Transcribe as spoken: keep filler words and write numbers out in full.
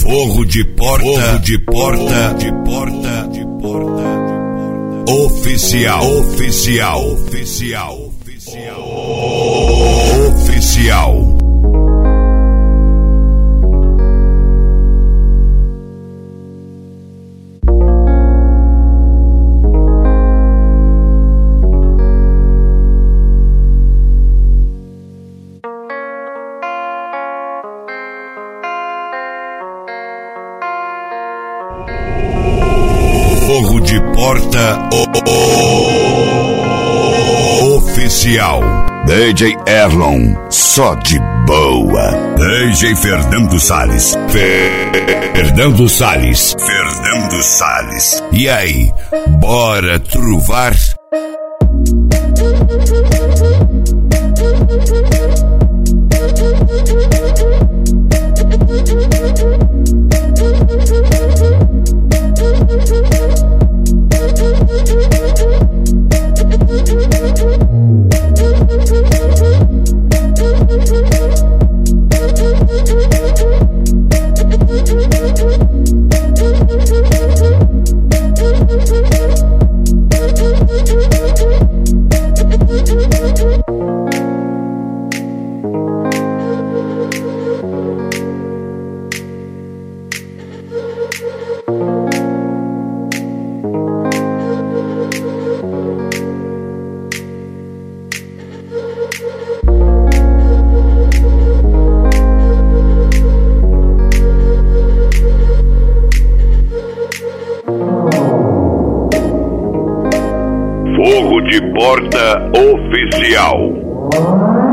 Fogo de porta, fogo de porta, de porta, de porta, de porta. Oficial, oficial, oficial, oficial, oficial. Fogo de porta oh, oh, oh, oficial. D J Erlon, só de boa. D J Fernando Salles. Fernando Salles. Fernando Salles. E aí, bora truvar? Fogo de porta oficial.